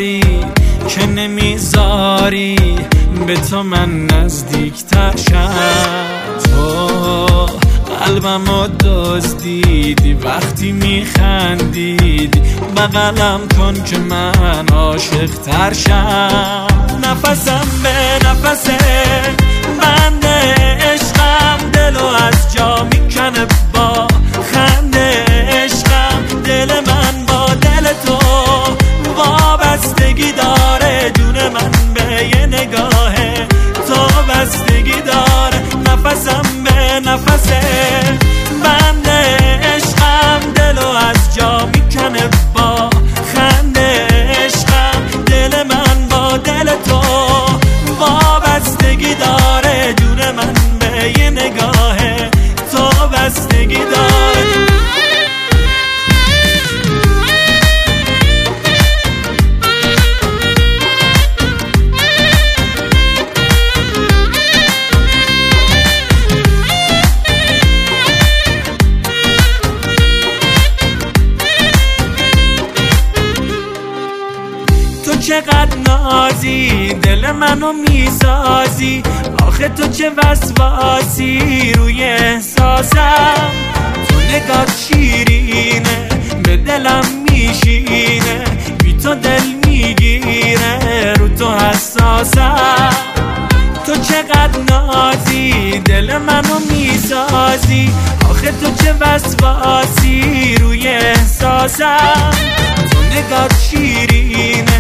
داری که نمیذاری به تو من نزدیکتر شم. تو قلبمو دزدیدی وقتی میخندیدی، بغلم کن که من عاشق تر شم. نفسم به نفس بند عشقم، دلو از جا میکنه با خنده عشقم. دل من با دل تو وابستگی داره، جون من به یه نگاه تو بستگی داره. نفسم به نفس بند عشقم، دلو از جا میکنه با خنده عشقم. دل من با دل تو وابستگی داره، جون من به یه نگاه تو بستگی داره. تو چقدر نازی، دل منو میسازی، آخه تو چه وسواسی روی احساسم. تو نگات شیرینه به دلم میشینه، بی تو دل میگیره رو تو حساسم. تو چقدر نازی، دل منو میسازی، آخه تو چه وسواسی روی احساسم. تو نگات شیرینه